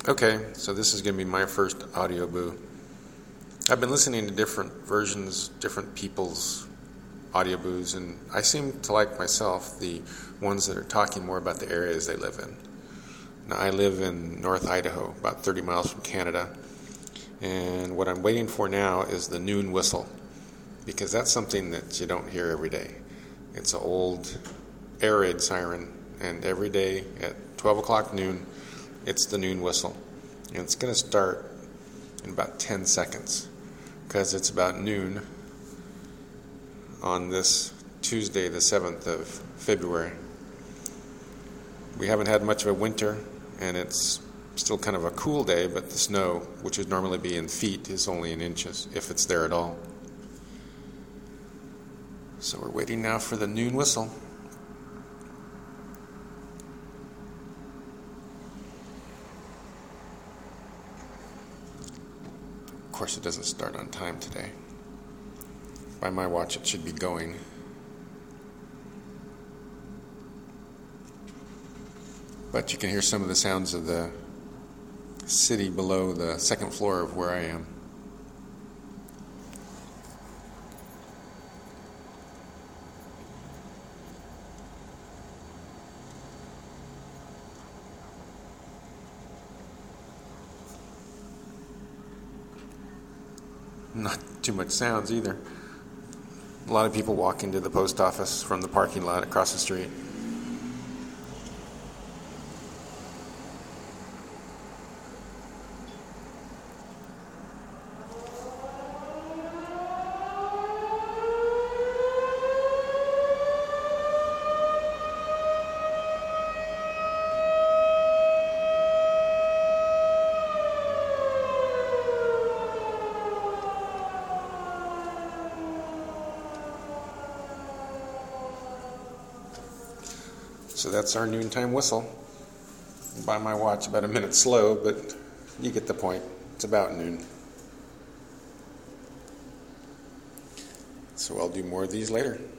Okay, so this is going to be my first audio boo. I've been listening to different versions, different people's audio boos, and I seem to like myself the ones that are talking more about the areas they live in. Now, I live in North Idaho, about 30 miles from Canada, and what I'm waiting for now is the noon whistle, because that's something that you don't hear every day. It's an old air raid siren, and every day at 12 o'clock noon, it's the noon whistle. And it's going to start in about 10 seconds, because it's about noon on this Tuesday, the 7th of February. We haven't had much of a winter, and it's still kind of a cool day, but the snow, which would normally be in feet, is only in inches, if it's there at all. So we're waiting now for the noon whistle. Of course, it doesn't start on time today. By my watch, it should be going. But you can hear some of the sounds of the city below the second floor of where I am. Not too much sounds either. A lot of people walk into the post office from the parking lot across the street. So that's our noontime whistle. By my watch, about a minute slow, but you get the point. It's about noon. So I'll do more of these later.